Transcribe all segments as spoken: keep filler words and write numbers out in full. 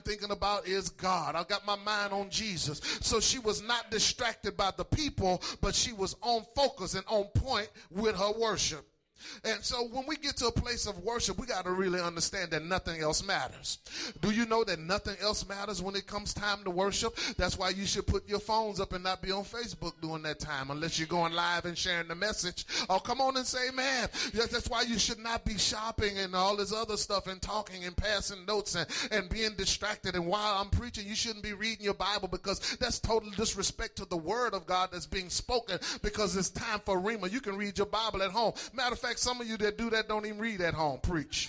thinking about is God. I got my mind on Jesus. So she was not distracted by the people, but she was on focus and on point with her worship. And so when we get to a place of worship, we got to really understand that nothing else matters. Do you know that nothing else matters when it comes time to worship? That's why you should put your phones up and not be on Facebook during that time, unless you're going live and sharing the message. Oh, come on and say, man. Yes, that's why you should not be shopping and all this other stuff and talking and passing notes and, and being distracted. And while I'm preaching, you shouldn't be reading your Bible, because that's total disrespect to the word of God that's being spoken, because it's time for Rhema. You can read your Bible at home. Matter of fact, some of you that do that don't even read at home. Preach.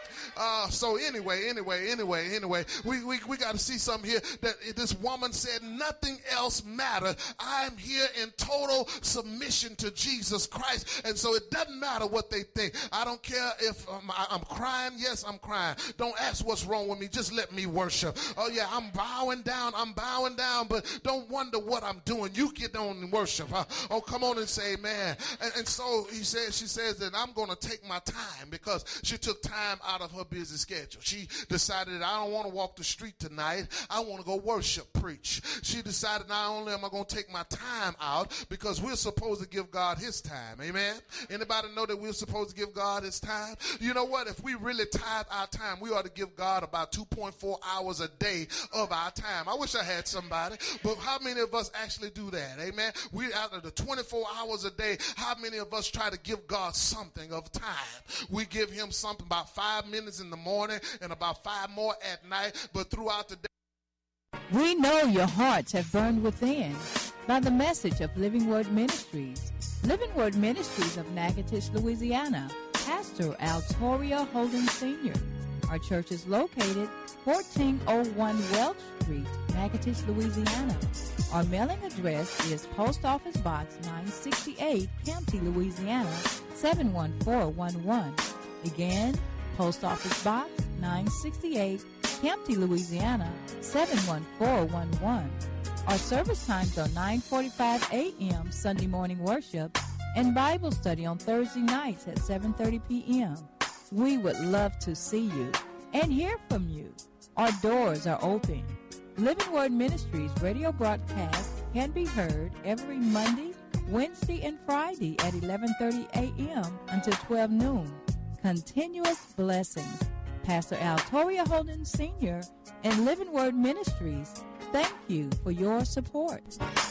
Uh, so anyway, anyway, anyway, anyway, we, we, we got to see something here that this woman said, nothing else matters. I'm here in total submission to Jesus Christ. And so it doesn't matter what they think. I don't care if um, I, I'm crying. Yes, I'm crying. Don't ask what's wrong with me. Just let me worship. Oh yeah, I'm bowing down. I'm bowing down, but don't wonder what I'm doing. You get on and worship. Huh? Oh, come on and say, man. And, and so he says, she says that I'm going to take my time, because she took time out of her busy schedule. She decided that I don't want to walk the street tonight. I want to go worship, preach. She decided not only am I going to take my time out, because we're supposed to give God his time. Amen. Anybody know that we're supposed to give God his time? You know what? If we really tithe our time, we ought to give God about two point four hours a day of our time. I wish I had somebody, but how many of us actually do that? Amen. We out of the twenty-four hours a day, how many of us try to give God something of time? We give him something about five minutes in the morning and about five more at night, but throughout the day. We know your hearts have burned within by the message of Living Word Ministries. Living Word Ministries of Natchitoches, Louisiana. Pastor Altoria Holden Senior Our church is located fourteen oh one Welch Street, Natchitoches, Louisiana. Our mailing address is Post Office Box nine sixty-eight, Campty, Louisiana, seven one four one one. Again, Post Office Box nine sixty-eight, Campty, Louisiana, seven one four one one. Our service times are nine forty-five a.m. Sunday morning worship and Bible study on Thursday nights at seven thirty p.m. We would love to see you and hear from you. Our doors are open. Living Word Ministries radio broadcast can be heard every Monday, Wednesday, and Friday at eleven thirty a.m. until twelve noon. Continuous blessings. Pastor Altoria Holden Senior and Living Word Ministries, thank you for your support.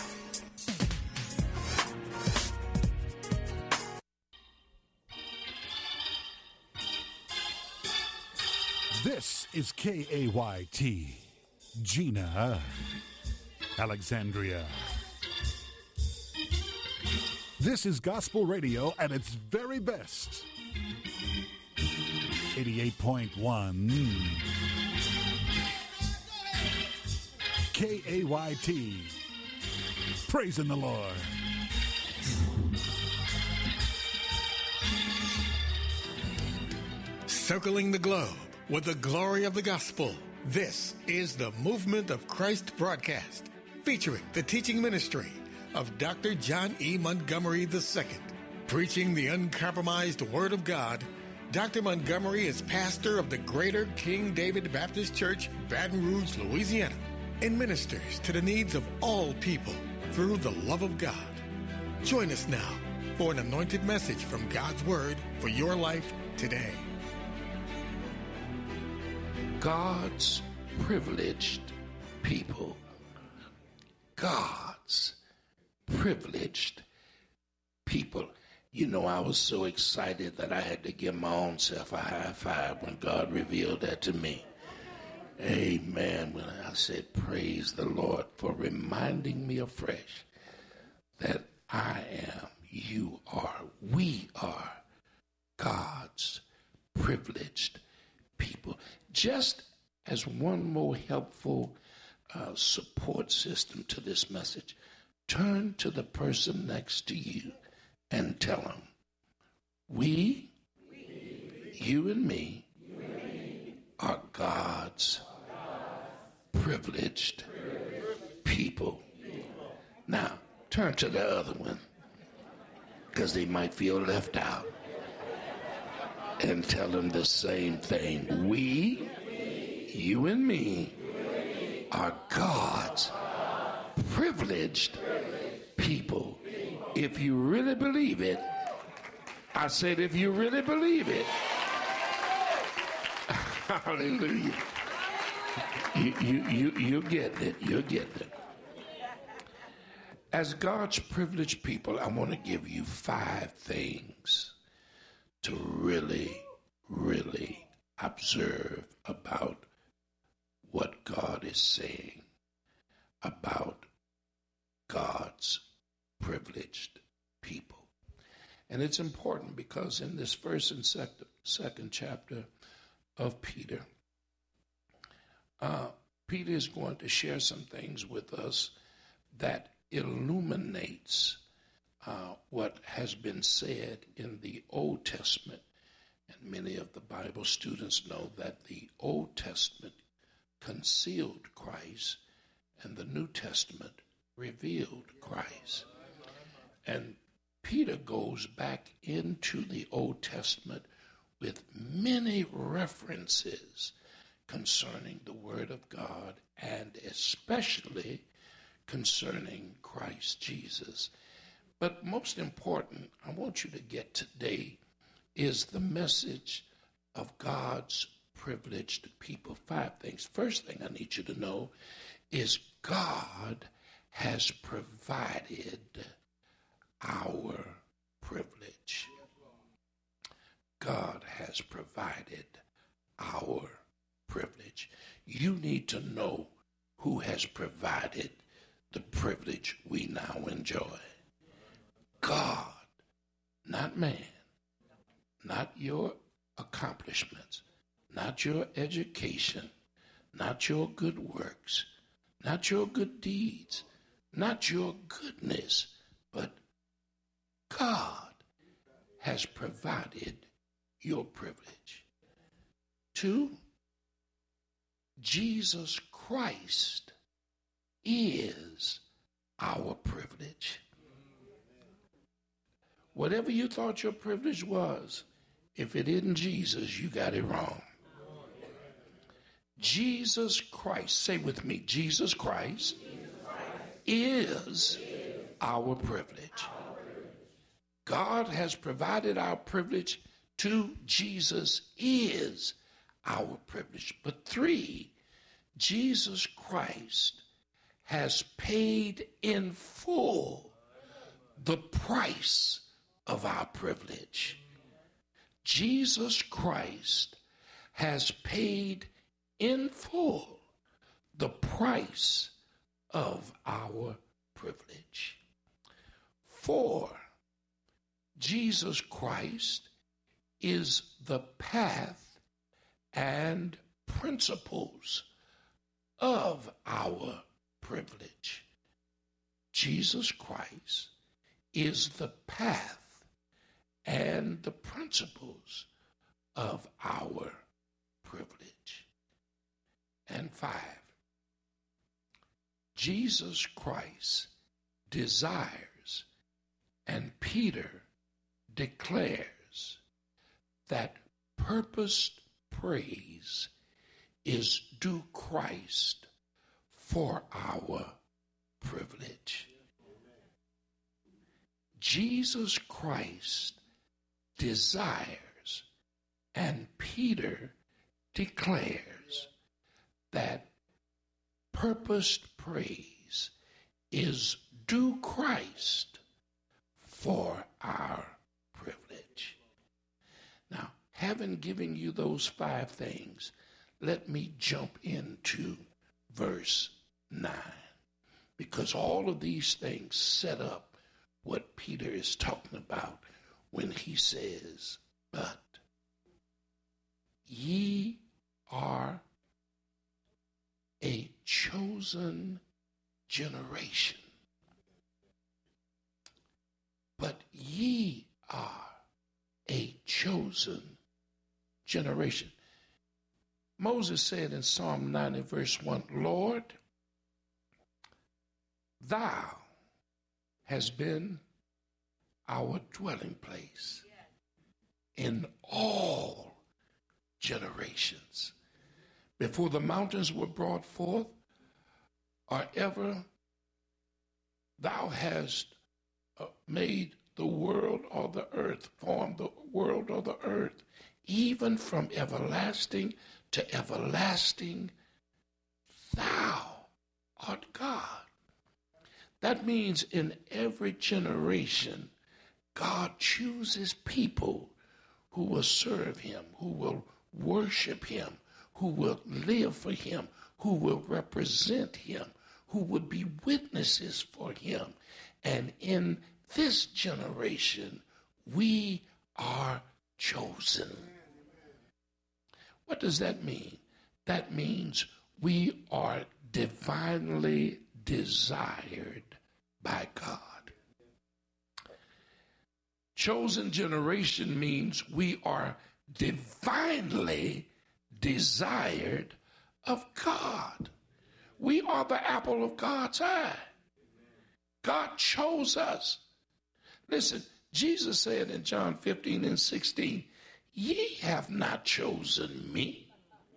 This is K A Y T, Gina, Alexandria. This is gospel radio at its very best. eighty-eight point one K A Y T. Praising the Lord. Circling the globe with the glory of the gospel. This is the Movement of Christ broadcast, featuring the teaching ministry of Doctor John E. Montgomery the Second. Preaching the uncompromised Word of God, Doctor Montgomery is pastor of the Greater King David Baptist Church, Baton Rouge, Louisiana, and ministers to the needs of all people through the love of God. Join us now for an anointed message from God's Word for your life today. God's privileged people. God's privileged people. You know, I was so excited that I had to give my own self a high five when God revealed that to me. Amen. When I said, praise the Lord for reminding me afresh that I am, you are, we are God's privileged people. Just as one more helpful uh, support system to this message, turn to the person next to you and tell them, we, you and me, are God's privileged people. Now, turn to the other one, because they might feel left out, and tell them the same thing. We, you and me, are God's privileged people. If you really believe it, I said, if you really believe it, hallelujah, you, you, you, you're getting it, you're getting it. As God's privileged people, I want to give you five things to really, really observe about what God is saying about God's privileged people. And it's important because in this first and second, second chapter of Peter, uh, Peter is going to share some things with us that illuminates uh, what has been said in the Old Testament. And many of the Bible students know that the Old Testament concealed Christ and the New Testament revealed Christ. And Peter goes back into the Old Testament with many references concerning the Word of God and especially concerning Christ Jesus. But most important, I want you to get today is the message of God's privileged people. Five things. First thing I need you to know is God has provided our privilege. God has provided our privilege. You need to know who has provided the privilege we now enjoy. God, not man, not your accomplishments, not your education, not your good works, not your good deeds, not your goodness, but God has provided your privilege. Two, Jesus Christ is our privilege. Whatever you thought your privilege was, if it isn't Jesus, you got it wrong. Jesus Christ, say with me, Jesus Christ, Jesus Christ is, is our privilege. God has provided our privilege to Jesus is our privilege. But three, Jesus Christ has paid in full the price of our privilege. Jesus Christ has paid in full the price of our privilege. Four, Jesus Christ is the path and principles of our privilege. Jesus Christ is the path and the principles of our privilege. And five, Jesus Christ desires, and Peter declares, that purposed praise is due Christ for our privilege. Jesus Christ desires, and Peter declares, that purposed praise is due Christ for our privilege. Now, having given you those five things, let me jump into verse nine, because all of these things set up what Peter is talking about when he says, but ye are a chosen generation. But ye are a chosen generation. Moses said in Psalm ninety, verse one, Lord, thou hast been our dwelling place in all generations. Before the mountains were brought forth, or ever thou hast uh, made the world or the earth, formed the world or the earth, even from everlasting to everlasting, thou art God. That means in every generation, God chooses people who will serve him, who will worship him, who will live for him, who will represent him, who would be witnesses for him. And in this generation, we are chosen. What does that mean? That means we are divinely desired by God. Chosen generation means we are divinely desired of God. We are the apple of God's eye. God chose us. Listen, Jesus said in John fifteen and sixteen, ye have not chosen me,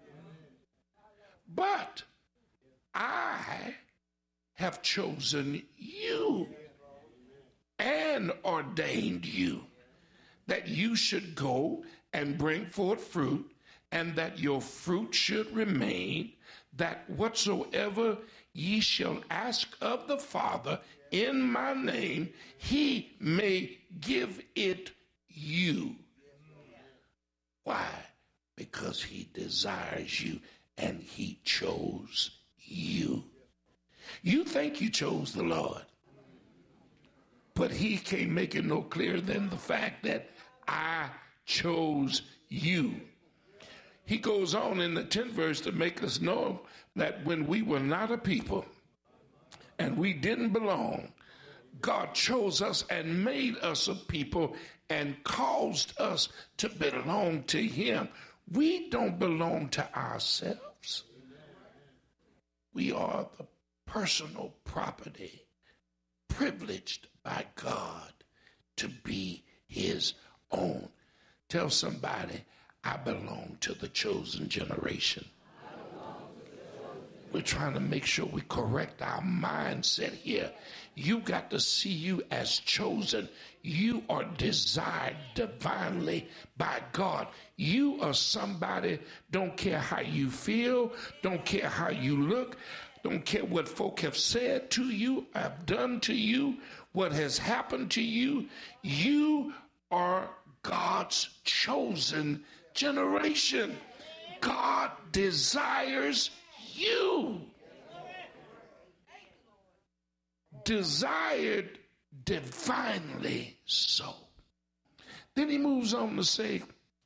but I have chosen you and ordained you that you should go and bring forth fruit, and that your fruit should remain, that whatsoever ye shall ask of the Father in my name, he may give it you. Why? Because he desires you and he chose you. You think you chose the Lord, but he can't make it no clearer than the fact that I chose you. He goes on in the tenth verse to make us know that when we were not a people and we didn't belong, God chose us and made us a people and caused us to belong to him. We don't belong to ourselves. We are the personal property, privileged by God to be his own. Tell somebody, I belong to the chosen generation. We're trying to make sure we correct our mindset here. You got to see you as chosen. You are desired divinely by God. You are somebody, don't care how you feel, don't care how you look, don't care what folk have said to you, have done to you, what has happened to you. You are God's chosen generation. God desires you. Desired divinely so. Then he moves on to say,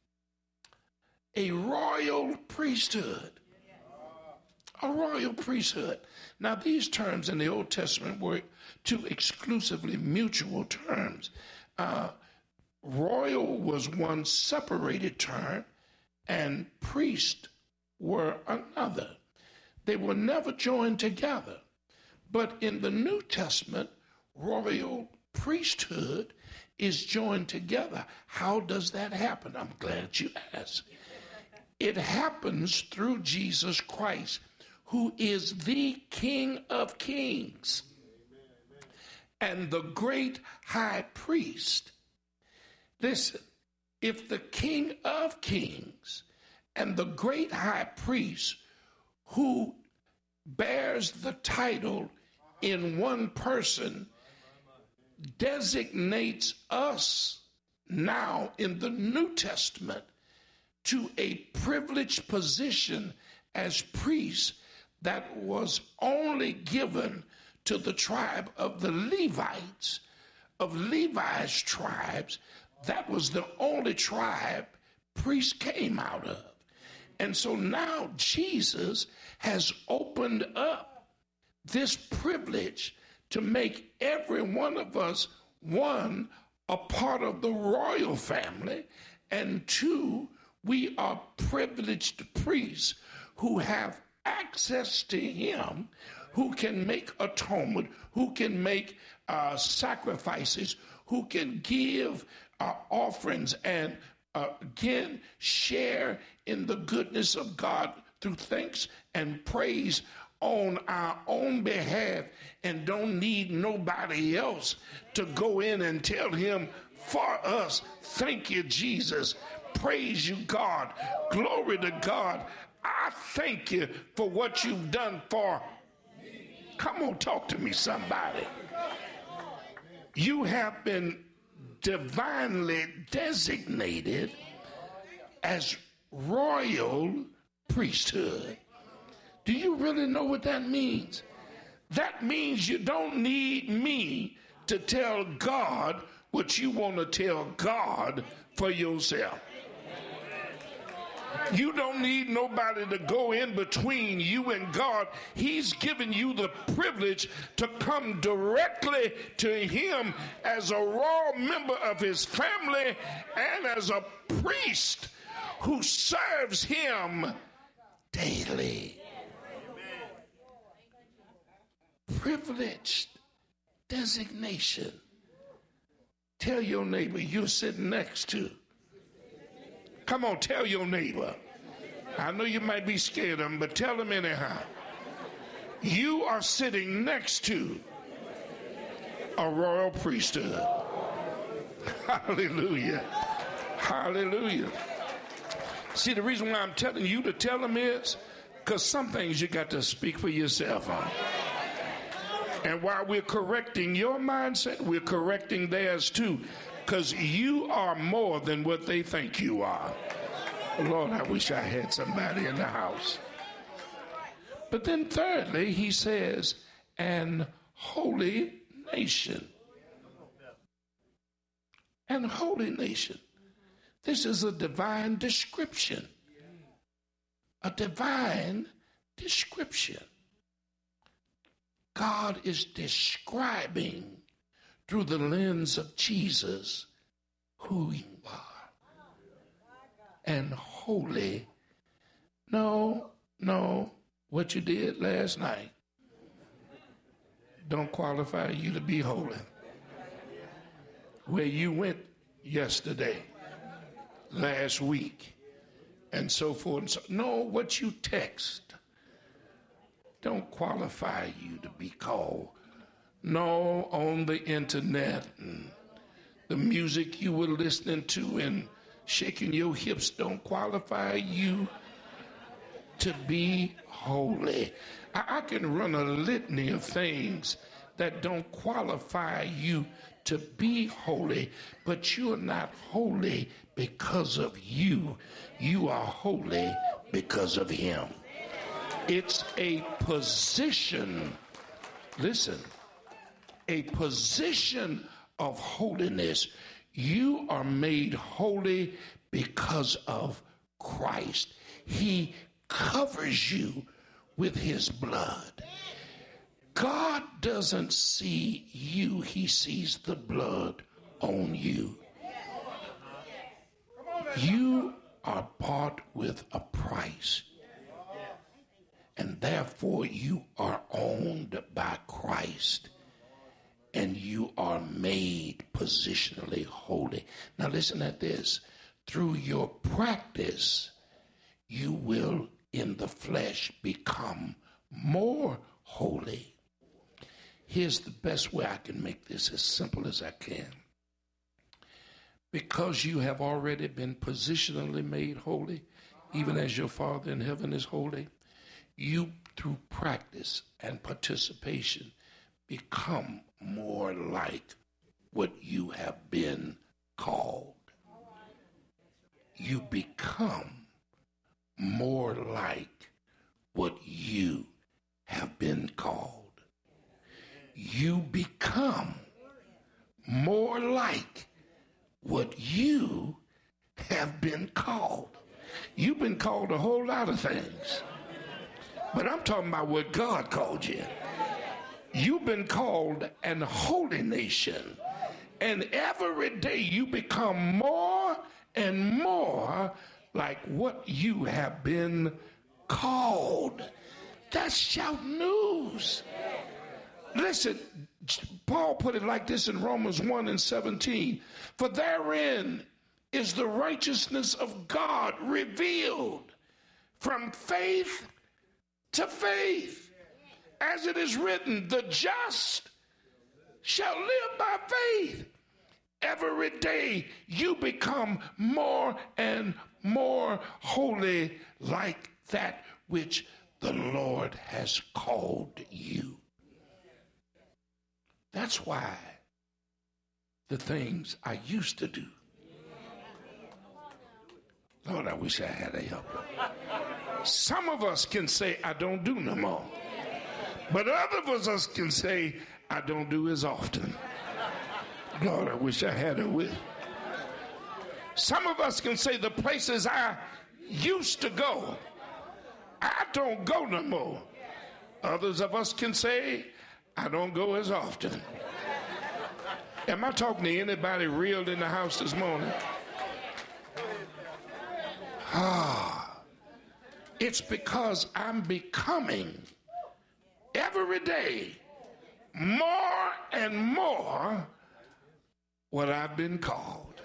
a royal priesthood. A royal priesthood. Now, these terms in the Old Testament were two exclusively mutual terms. Uh, royal was one separated term, and priest were another. They were never joined together. But in the New Testament, royal priesthood is joined together. How does that happen? I'm glad you asked. It happens through Jesus Christ, who is the King of Kings and the great high priest. Listen, if the King of Kings and the great high priest, who bears the title in one person, designates us now in the New Testament to a privileged position as priests that was only given to the tribe of the Levites, of Levi's tribes. That was the only tribe priests came out of. And so now Jesus has opened up this privilege to make every one of us, one, a part of the royal family, and two, we are privileged priests who have access to him, who can make atonement, who can make uh, sacrifices, who can give uh, offerings, and uh, again share in the goodness of God through thanks and praise on our own behalf and don't need nobody else to go in and tell him for us, thank you, Jesus. Praise you, God. Glory to God. I thank you for what you've done for me. Come on, talk to me, somebody. You have been divinely designated as royal priesthood. Do you really know what that means? That means you don't need me to tell God what you want to tell God for yourself. You don't need nobody to go in between you and God. He's given you the privilege to come directly to him as a royal member of his family and as a priest who serves him daily. Privileged designation. Tell your neighbor you're sitting next to. Come on, tell your neighbor. I know you might be scared of him, but tell him anyhow. You are sitting next to a royal priesthood. Hallelujah. Hallelujah. See, the reason why I'm telling you to tell them is because some things you got to speak for yourself on. And while we're correcting your mindset, we're correcting theirs too. Because you are more than what they think you are. Lord, I wish I had somebody in the house. But then thirdly, he says, an holy nation. An holy nation. This is a divine description. A divine description. God is describing through the lens of Jesus who you are. And holy. No, no, what you did last night don't qualify you to be holy. Where you went yesterday, last week, and so forth and so. No, what you text don't qualify you to be called. No, on the internet and the music you were listening to and shaking your hips don't qualify you to be holy. I, I can run a litany of things that don't qualify you to be holy, but you're not holy because of you. You are holy because of him. It's a position. Listen. A position of holiness. You are made holy because of Christ. He covers you with his blood. God doesn't see you, he sees the blood on you. You are bought with a price, and therefore you are owned by Christ. And you are made positionally holy. Now listen at this. Through your practice, you will in the flesh become more holy. Here's the best way I can make this as simple as I can. Because you have already been positionally made holy, even as your Father in heaven is holy, you through practice and participation become more like what you have been called. You become more like what you have been called. You become more like what you have been called. You've been called a whole lot of things, but I'm talking about what God called you. You've been called an holy nation, and every day you become more and more like what you have been called. That's shout news. Listen, Paul put it like this in Romans one and seventeen. For therein is the righteousness of God revealed from faith to faith. as it is written, the just shall live by faith. Every day you become more and more holy, like that which the Lord has called you. That's why the things I used to do, Lord, I wish I had a helper. Some of us can say, I don't do no more. But others of us can say, I don't do as often. Lord, I wish I had a will. Some of us can say, the places I used to go, I don't go no more. Others of us can say, I don't go as often. Am I talking to anybody real in the house this morning? Ah, it's because I'm becoming every day more and more what I've been called.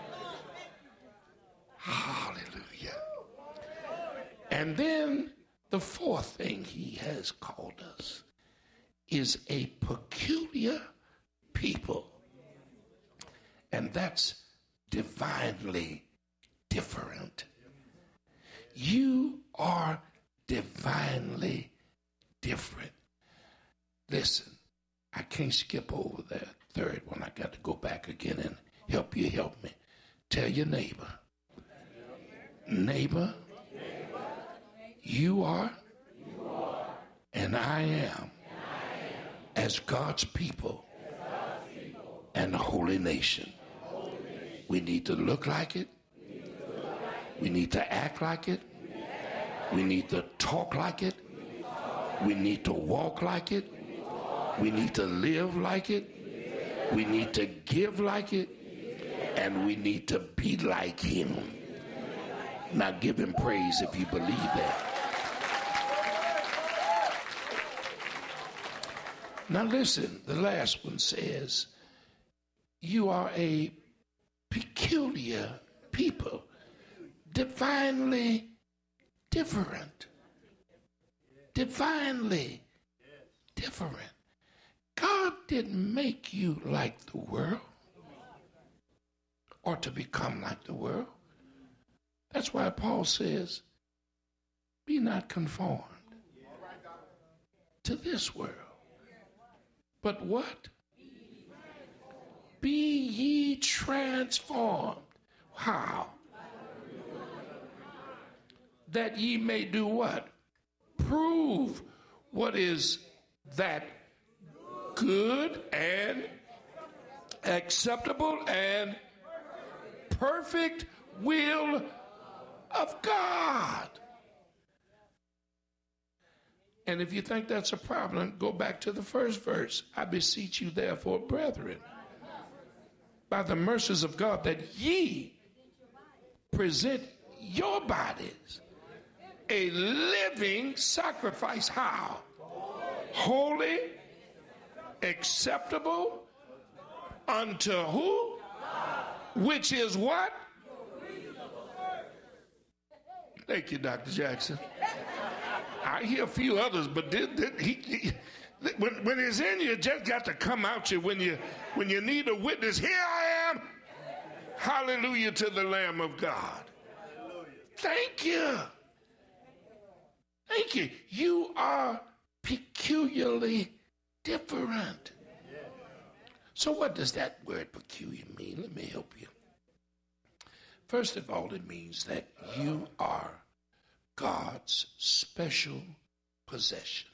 Hallelujah. And then the fourth thing he has called us is a peculiar people. And that's divinely different. You are divinely different. Listen, I can't skip over that third one. I got to go back again and help you help me. Tell your neighbor. Neighbor, you are, and I am, as God's people and a holy nation. We need to look like it. We need to act like it. We need to talk like it. We need to walk like it. We need to live like it. We need to give like it. And we need to be like him. Now give him praise if you believe that. Now listen, the last one says, you are a peculiar people, divinely different. Divinely different. God didn't make you like the world or to become like the world. That's why Paul says, be not conformed to this world. But what? Be ye transformed. How? That ye may do what? Prove what is that good and acceptable and perfect will of God. And if you think that's a problem, go back to the first verse. I beseech you, therefore, brethren, by the mercies of God, that ye present your bodies a living sacrifice. How? Holy, acceptable unto who? Which is what? Thank you, Doctor Jackson. I hear a few others, but did, did, he, he, when, when it's in you, it just got to come out you when you when you need a witness. Here I am. Hallelujah to the Lamb of God. Thank you. Thank you. You are peculiarly different. So what does that word peculiar mean? Let me help you. First of all, it means that you are God's special possession.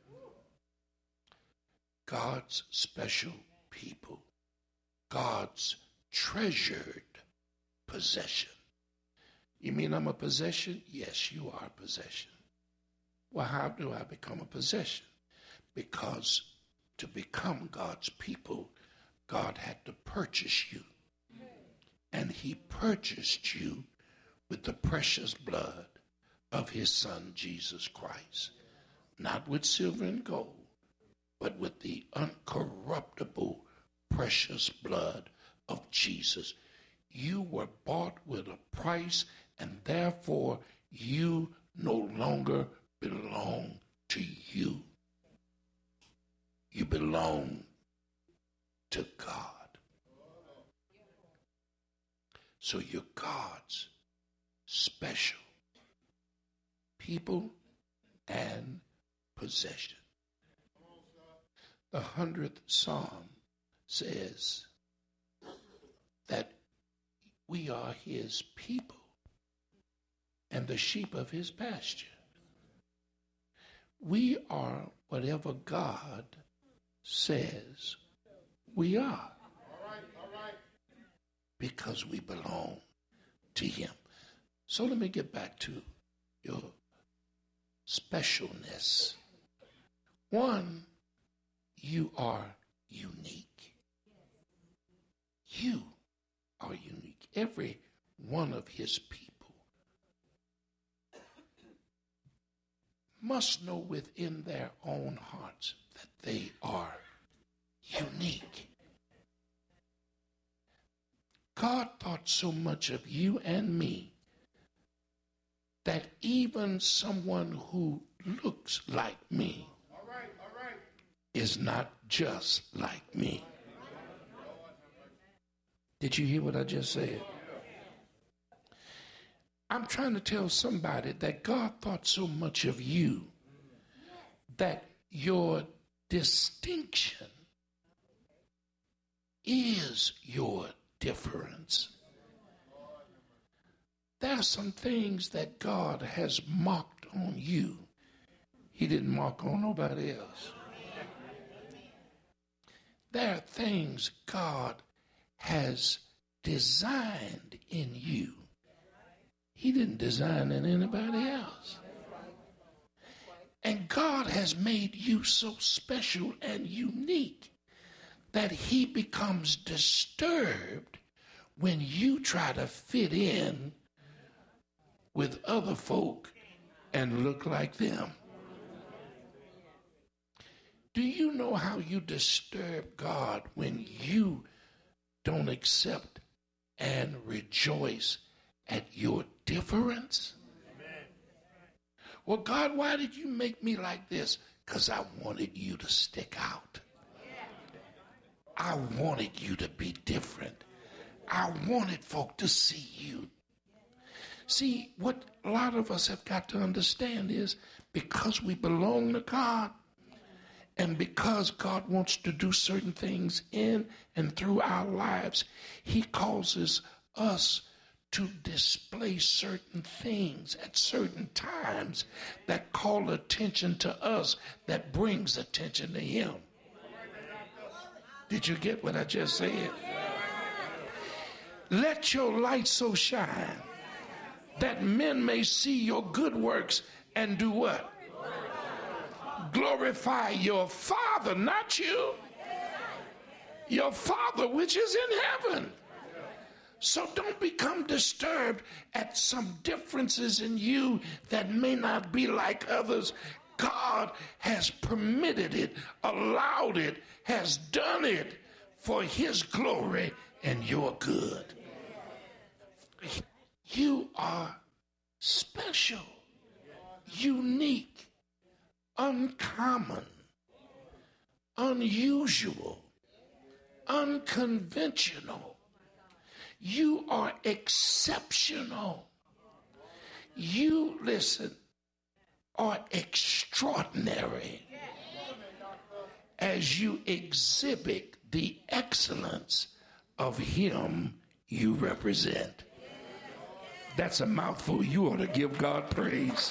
God's special people. God's treasured possession. You mean I'm a possession? Yes, you are a possession. Well, how do I become a possession? Because to become God's people, God had to purchase you. And he purchased you with the precious blood of his son, Jesus Christ. Not with silver and gold, but with the uncorruptible, precious blood of Jesus. You were bought with a price, and therefore you no longer belong to you. belong to God. So you're God's special people and possession. The hundredth Psalm says that we are his people and the sheep of his pasture. We are whatever God says we are. Because we belong to him. So let me get back to your specialness. One, you are unique. You are unique. Every one of his people must know within their own hearts that they are unique. God thought so much of you and me that even someone who looks like me all right, all right. is not just like me. Did you hear what I just said? I'm trying to tell somebody that God thought so much of you that your distinction is your difference. There are some things that God has marked on you. He didn't mark on nobody else. There are things God has designed in you. He didn't design in anybody else. And God has made you so special and unique that he becomes disturbed when you try to fit in with other folk and look like them. Do you know how you disturb God when you don't accept and rejoice at your difference? Well, God, why did you make me like this? Because I wanted you to stick out. I wanted you to be different. I wanted folk to see you. See, what a lot of us have got to understand is because we belong to God and because God wants to do certain things in and through our lives, he causes us to display certain things at certain times that call attention to us, that brings attention to him. Did you get what I just said? Let your light so shine that men may see your good works and do what? Glorify your Father, not you. Your Father which is in heaven. So don't become disturbed at some differences in you that may not be like others. God has permitted it, allowed it, has done it for his glory and your good. You are special, unique, uncommon, unusual, unconventional. You are exceptional. You, listen, are extraordinary as you exhibit the excellence of him you represent. That's a mouthful. You ought to give God praise.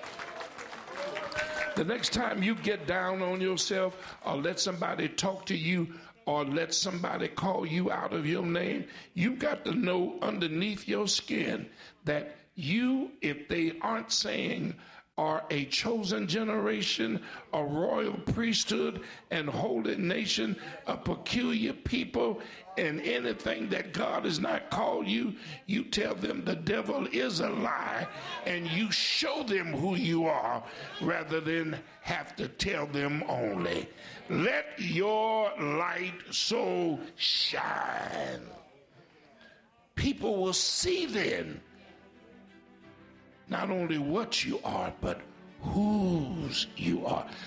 The next time you get down on yourself or let somebody talk to you or let somebody call you out of your name, you've got to know underneath your skin that you, if they aren't saying are a chosen generation, a royal priesthood, and holy nation, a peculiar people, and anything that God has not called you, you tell them the devil is a lie, and you show them who you are rather than have to tell them only. Let your light so shine. People will see then not only what you are, but whose you are.